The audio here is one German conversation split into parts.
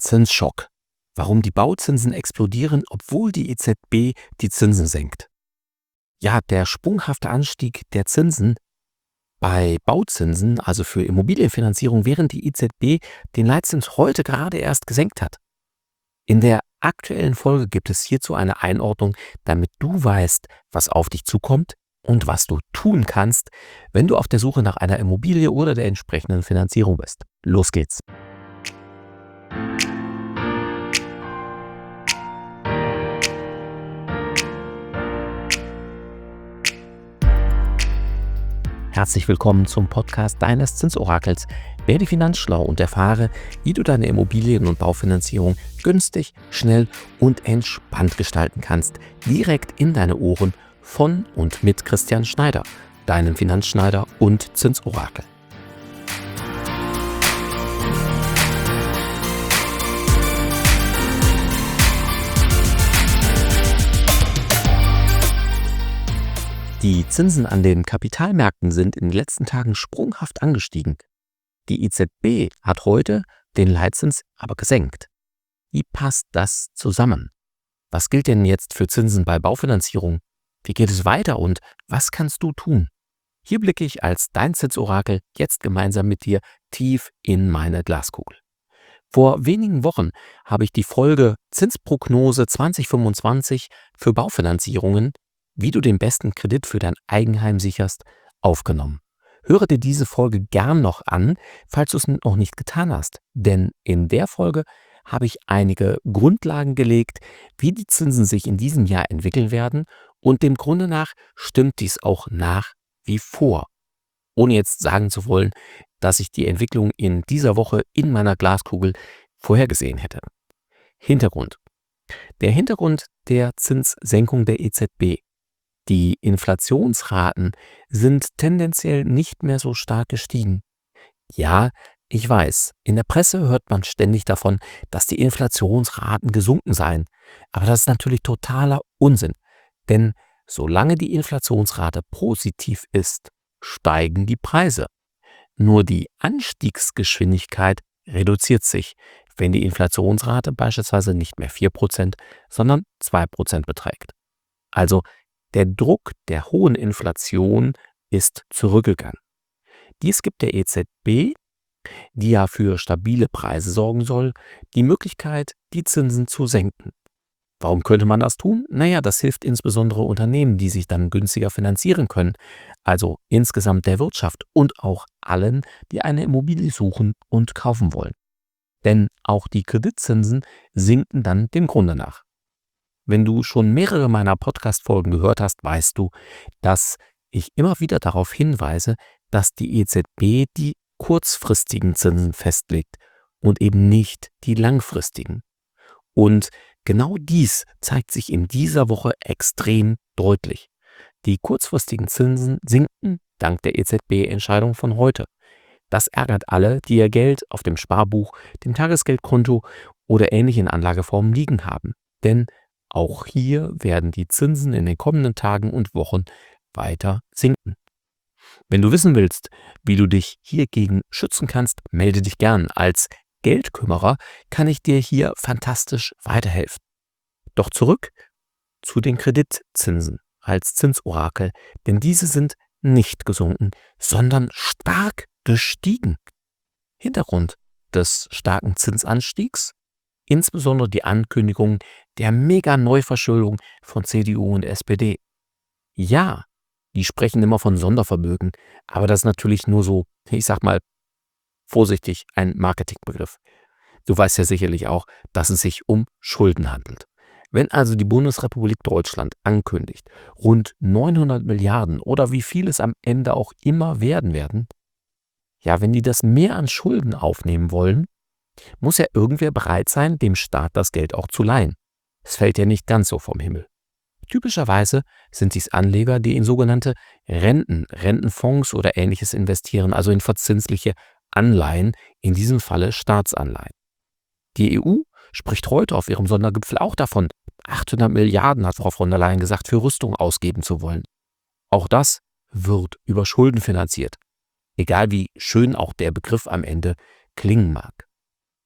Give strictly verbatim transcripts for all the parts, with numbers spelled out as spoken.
Zinsschock. Warum die Bauzinsen explodieren, obwohl die E Z B die Zinsen senkt. Ja, der sprunghafte Anstieg der Zinsen bei Bauzinsen, also für Immobilienfinanzierung, während die E Z B den Leitzins heute gerade erst gesenkt hat. In der aktuellen Folge gibt es hierzu eine Einordnung, damit du weißt, was auf dich zukommt und was du tun kannst, wenn du auf der Suche nach einer Immobilie oder der entsprechenden Finanzierung bist. Los geht's! Herzlich willkommen zum Podcast deines Zinsorakels. Werde finanzschlau und erfahre, wie du deine Immobilien- und Baufinanzierung günstig, schnell und entspannt gestalten kannst. Direkt in deine Ohren von und mit Christian Schneider, deinem Finanzschneider und Zinsorakel. Die Zinsen an den Kapitalmärkten sind in den letzten Tagen sprunghaft angestiegen. Die E Z B hat heute den Leitzins aber gesenkt. Wie passt das zusammen? Was gilt denn jetzt für Zinsen bei Baufinanzierung? Wie geht es weiter und was kannst du tun? Hier blicke ich als dein Zinsorakel jetzt gemeinsam mit dir tief in meine Glaskugel. Vor wenigen Wochen habe ich die Folge Zinsprognose zwanzig fünfundzwanzig für Baufinanzierungen, wie du den besten Kredit für dein Eigenheim sicherst, aufgenommen. Höre dir diese Folge gern noch an, falls du es noch nicht getan hast, denn in der Folge habe ich einige Grundlagen gelegt, wie die Zinsen sich in diesem Jahr entwickeln werden, und dem Grunde nach stimmt dies auch nach wie vor. Ohne jetzt sagen zu wollen, dass ich die Entwicklung in dieser Woche in meiner Glaskugel vorhergesehen hätte. Hintergrund. Der Hintergrund der Zinssenkung der E Z B. Die Inflationsraten sind tendenziell nicht mehr so stark gestiegen. Ja, ich weiß, in der Presse hört man ständig davon, dass die Inflationsraten gesunken seien. Aber das ist natürlich totaler Unsinn. Denn solange die Inflationsrate positiv ist, steigen die Preise. Nur die Anstiegsgeschwindigkeit reduziert sich, wenn die Inflationsrate beispielsweise nicht mehr vier Prozent, sondern zwei Prozent beträgt. Also der Druck der hohen Inflation ist zurückgegangen. Dies gibt der E Z B, die ja für stabile Preise sorgen soll, die Möglichkeit, die Zinsen zu senken. Warum könnte man das tun? Naja, das hilft insbesondere Unternehmen, die sich dann günstiger finanzieren können, also insgesamt der Wirtschaft und auch allen, die eine Immobilie suchen und kaufen wollen. Denn auch die Kreditzinsen sinken dann dem Grunde nach. Wenn du schon mehrere meiner Podcast-Folgen gehört hast, weißt du, dass ich immer wieder darauf hinweise, dass die E Z B die kurzfristigen Zinsen festlegt und eben nicht die langfristigen. Und genau dies zeigt sich in dieser Woche extrem deutlich. Die kurzfristigen Zinsen sinken dank der E Z B-Entscheidung von heute. Das ärgert alle, die ihr Geld auf dem Sparbuch, dem Tagesgeldkonto oder ähnlichen Anlageformen liegen haben. Denn auch hier werden die Zinsen in den kommenden Tagen und Wochen weiter sinken. Wenn du wissen willst, wie du dich hiergegen schützen kannst, melde dich gern. Als Geldkümmerer kann ich dir hier fantastisch weiterhelfen. Doch zurück zu den Kreditzinsen als Zinsorakel, denn diese sind nicht gesunken, sondern stark gestiegen. Hintergrund des starken Zinsanstiegs: insbesondere die Ankündigung der Mega-Neuverschuldung von C D U und S P D. Ja, die sprechen immer von Sondervermögen, aber das ist natürlich nur so, ich sag mal vorsichtig, ein Marketingbegriff. Du weißt ja sicherlich auch, dass es sich um Schulden handelt. Wenn also die Bundesrepublik Deutschland ankündigt, rund neunhundert Milliarden oder wie viel es am Ende auch immer werden werden, ja, wenn die das mehr an Schulden aufnehmen wollen, muss ja irgendwer bereit sein, dem Staat das Geld auch zu leihen. Es fällt ja nicht ganz so vom Himmel. Typischerweise sind dies Anleger, die in sogenannte Renten, Rentenfonds oder Ähnliches investieren, also in verzinsliche Anleihen, in diesem Falle Staatsanleihen. Die E U spricht heute auf ihrem Sondergipfel auch davon, achthundert Milliarden, hat Frau von der Leyen gesagt, für Rüstung ausgeben zu wollen. Auch das wird über Schulden finanziert, egal wie schön auch der Begriff am Ende klingen mag.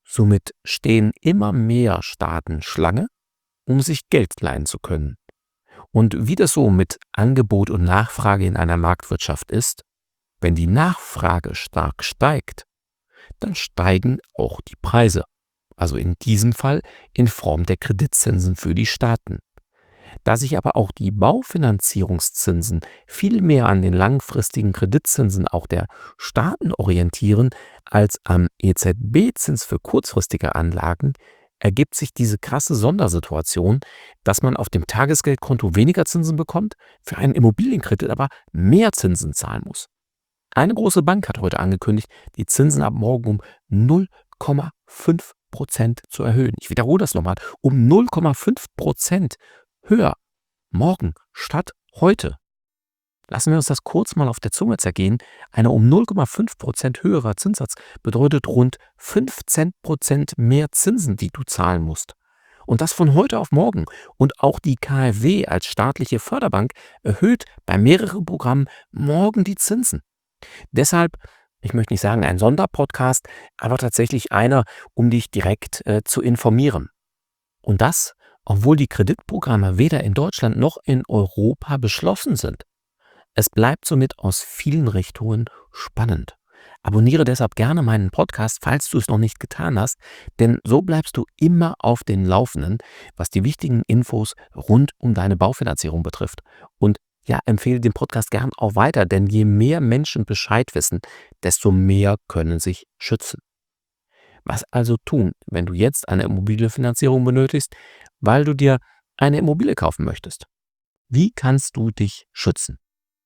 Somit stehen immer mehr Staaten Schlange, um sich Geld leihen zu können. Und wie das so mit Angebot und Nachfrage in einer Marktwirtschaft ist, wenn die Nachfrage stark steigt, dann steigen auch die Preise. Also in diesem Fall in Form der Kreditzinsen für die Staaten. Da sich aber auch die Baufinanzierungszinsen viel mehr an den langfristigen Kreditzinsen auch der Staaten orientieren als am E Z B-Zins für kurzfristige Anlagen, ergibt sich diese krasse Sondersituation, dass man auf dem Tagesgeldkonto weniger Zinsen bekommt, für einen Immobilienkredit aber mehr Zinsen zahlen muss. Eine große Bank hat heute angekündigt, die Zinsen ab morgen um null Komma fünf Prozent zu erhöhen. Ich wiederhole das nochmal, um null Komma fünf Prozent höher. Morgen statt heute. Lassen wir uns das kurz mal auf der Zunge zergehen. Eine um null Komma fünf Prozent höherer Zinssatz bedeutet rund fünfzehn Prozent mehr Zinsen, die du zahlen musst. Und das von heute auf morgen. Und auch die K f W als staatliche Förderbank erhöht bei mehreren Programmen morgen die Zinsen. Deshalb, ich möchte nicht sagen ein Sonderpodcast, aber tatsächlich einer, um dich direkt äh, zu informieren. Und das, obwohl die Kreditprogramme weder in Deutschland noch in Europa beschlossen sind. Es bleibt somit aus vielen Richtungen spannend. Abonniere deshalb gerne meinen Podcast, falls du es noch nicht getan hast, denn so bleibst du immer auf den Laufenden, was die wichtigen Infos rund um deine Baufinanzierung betrifft. Und ja, empfehle den Podcast gern auch weiter, denn je mehr Menschen Bescheid wissen, desto mehr können sich schützen. Was also tun, wenn du jetzt eine Immobilienfinanzierung benötigst, weil du dir eine Immobilie kaufen möchtest? Wie kannst du dich schützen?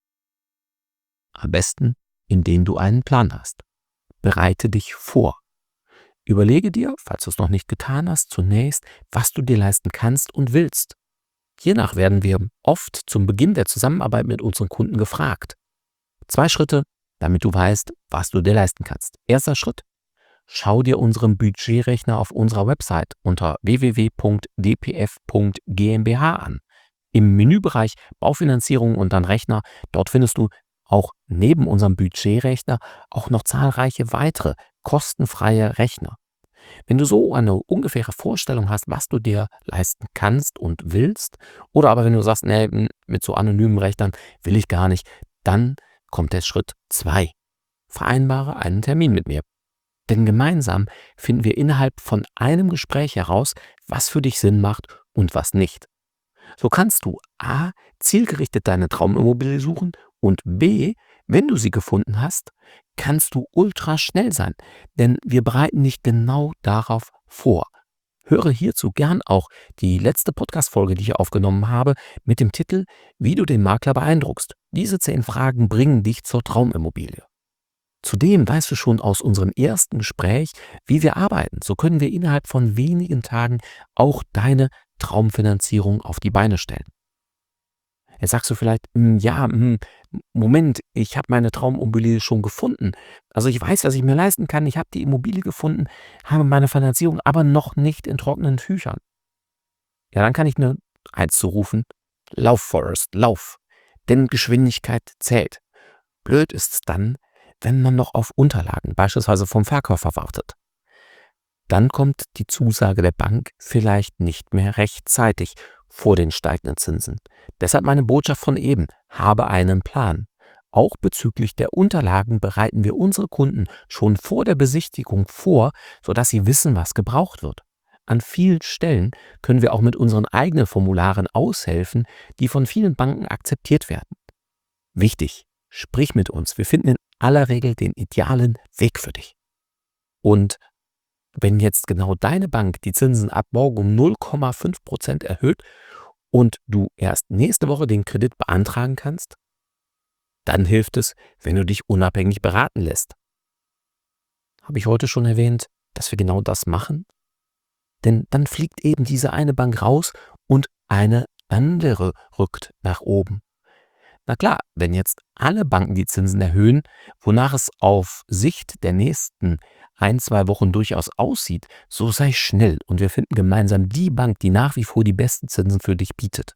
Am besten, indem du einen Plan hast. Bereite dich vor. Überlege dir, falls du es noch nicht getan hast, zunächst, was du dir leisten kannst und willst. Hiernach werden wir oft zum Beginn der Zusammenarbeit mit unseren Kunden gefragt. Zwei Schritte, damit du weißt, was du dir leisten kannst. Erster Schritt: Schau dir unseren Budgetrechner auf unserer Website unter w w w punkt d p f punkt g m b h an. Im Menübereich Baufinanzierung und dann Rechner, dort findest du auch neben unserem Budgetrechner auch noch zahlreiche weitere kostenfreie Rechner. Wenn du so eine ungefähre Vorstellung hast, was du dir leisten kannst und willst, oder aber wenn du sagst, nee, mit so anonymen Rechnern will ich gar nicht, dann kommt der Schritt zwei. Vereinbare einen Termin mit mir. Denn gemeinsam finden wir innerhalb von einem Gespräch heraus, was für dich Sinn macht und was nicht. So kannst du a. zielgerichtet deine Traumimmobilie suchen und b. wenn du sie gefunden hast, kannst du ultra schnell sein, denn wir bereiten dich genau darauf vor. Höre hierzu gern auch die letzte Podcast-Folge, die ich aufgenommen habe, mit dem Titel »Wie du den Makler beeindruckst«. Diese zehn Fragen bringen dich zur Traumimmobilie. Zudem weißt du schon aus unserem ersten Gespräch, wie wir arbeiten. So können wir innerhalb von wenigen Tagen auch deine Traumfinanzierung auf die Beine stellen. Jetzt sagst du vielleicht, ja, Moment, ich habe meine Traumimmobilie schon gefunden. Also ich weiß, was ich mir leisten kann. Ich habe die Immobilie gefunden, habe meine Finanzierung aber noch nicht in trockenen Tüchern. Ja, dann kann ich nur eins zurufen: Lauf, Forrest, lauf. Denn Geschwindigkeit zählt. Blöd ist es dann, wenn man noch auf Unterlagen, beispielsweise vom Verkäufer, wartet. Dann kommt die Zusage der Bank vielleicht nicht mehr rechtzeitig vor den steigenden Zinsen. Deshalb meine Botschaft von eben: Habe einen Plan. Auch bezüglich der Unterlagen bereiten wir unsere Kunden schon vor der Besichtigung vor, sodass sie wissen, was gebraucht wird. An vielen Stellen können wir auch mit unseren eigenen Formularen aushelfen, die von vielen Banken akzeptiert werden. Wichtig: Sprich mit uns. Wir finden in aller Regel den idealen Weg für dich. Und wenn jetzt genau deine Bank die Zinsen ab morgen um null Komma fünf Prozent erhöht und du erst nächste Woche den Kredit beantragen kannst, dann hilft es, wenn du dich unabhängig beraten lässt. Habe ich heute schon erwähnt, dass wir genau das machen? Denn dann fliegt eben diese eine Bank raus und eine andere rückt nach oben. Na klar, wenn jetzt alle Banken die Zinsen erhöhen, wonach es auf Sicht der nächsten ein, zwei Wochen durchaus aussieht, so sei schnell und wir finden gemeinsam die Bank, die nach wie vor die besten Zinsen für dich bietet.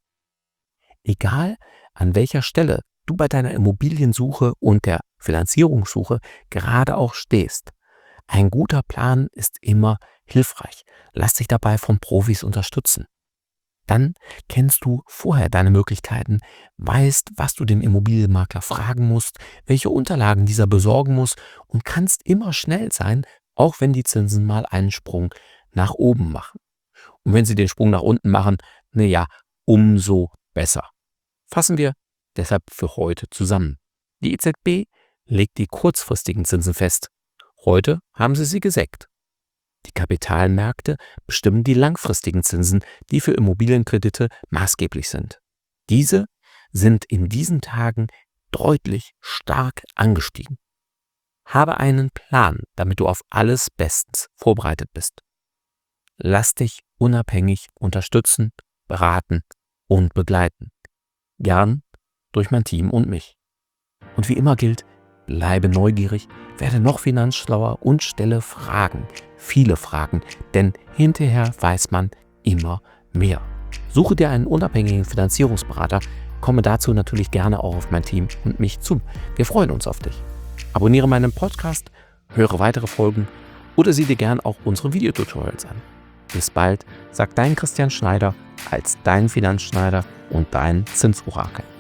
Egal an welcher Stelle du bei deiner Immobiliensuche und der Finanzierungssuche gerade auch stehst, ein guter Plan ist immer hilfreich. Lass dich dabei von Profis unterstützen. Dann kennst du vorher deine Möglichkeiten, weißt, was du den Immobilienmakler fragen musst, welche Unterlagen dieser besorgen muss und kannst immer schnell sein, auch wenn die Zinsen mal einen Sprung nach oben machen. Und wenn sie den Sprung nach unten machen, naja, umso besser. Fassen wir deshalb für heute zusammen. Die E Z B legt die kurzfristigen Zinsen fest. Heute haben sie sie gesenkt. Die Kapitalmärkte bestimmen die langfristigen Zinsen, die für Immobilienkredite maßgeblich sind. Diese sind in diesen Tagen deutlich stark angestiegen. Habe einen Plan, damit du auf alles bestens vorbereitet bist. Lass dich unabhängig unterstützen, beraten und begleiten. Gern durch mein Team und mich. Und wie immer gilt, bleibe neugierig, werde noch finanzschlauer und stelle Fragen, viele Fragen, denn hinterher weiß man immer mehr. Suche dir einen unabhängigen Finanzierungsberater, komme dazu natürlich gerne auch auf mein Team und mich zu. Wir freuen uns auf dich. Abonniere meinen Podcast, höre weitere Folgen oder sieh dir gern auch unsere Videotutorials an. Bis bald, sagt dein Christian Schneider als dein Finanzschneider und dein Zinsorakel.